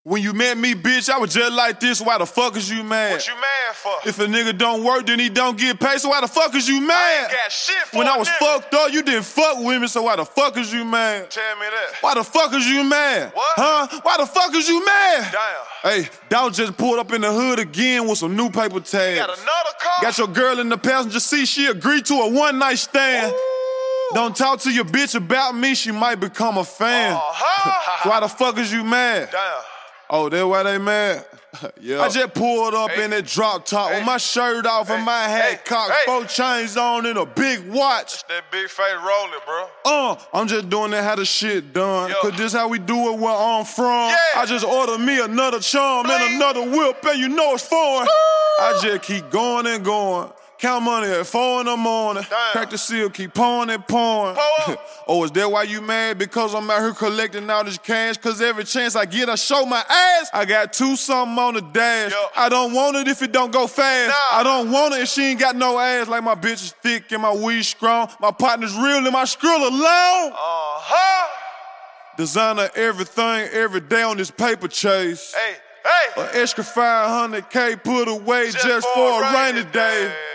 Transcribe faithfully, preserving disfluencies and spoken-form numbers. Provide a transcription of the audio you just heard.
When you met me, bitch, I was just like this. Why the fuck is you mad? What you mad for? If a nigga don't work, then he don't get paid. So why the fuck is you mad? I ain't got shit for When a I was nigga. fucked up, you didn't fuck with me. So why the fuck is you mad? Tell me that. Why the fuck is you mad? What? Huh? Why the fuck is you mad? Damn. Hey, Dow just pulled up in the hood again with some new paper tags. Got another car? Got your girl in the passenger seat. She agreed to a one night stand. Ooh. Don't talk to your bitch about me. She might become a fan. Uh-huh. So why the fuck is you mad? Damn. Oh, that's why they mad? Yeah. I just pulled up Hey. in that drop top Hey. with my shirt off Hey. and my hat Hey. cocked, Hey. four chains on and a big watch. That big face rolling, bro. Uh, I'm just doing that how the shit done. Yo. Cause this how we do it where I'm from. Yeah. I just ordered me another charm Bling. and another whip and you know it's foreign. I just keep going and going. Count money at four in the morning. Damn. Crack the seal, keep pouring and pouring. Pour up. Oh, is that why you mad? Because I'm out here collecting all this cash. Cause every chance I get, I show my ass. I got two something on the dash. Yo. I don't want it if it don't go fast. Nah. I don't want it if she ain't got no ass. Like my bitch is thick and my weed strong. My partner's real and my skrill alone. Uh-huh. Designer everything every day on this paper chase. Hey, hey. An extra five hundred K put away just, for a rainy day.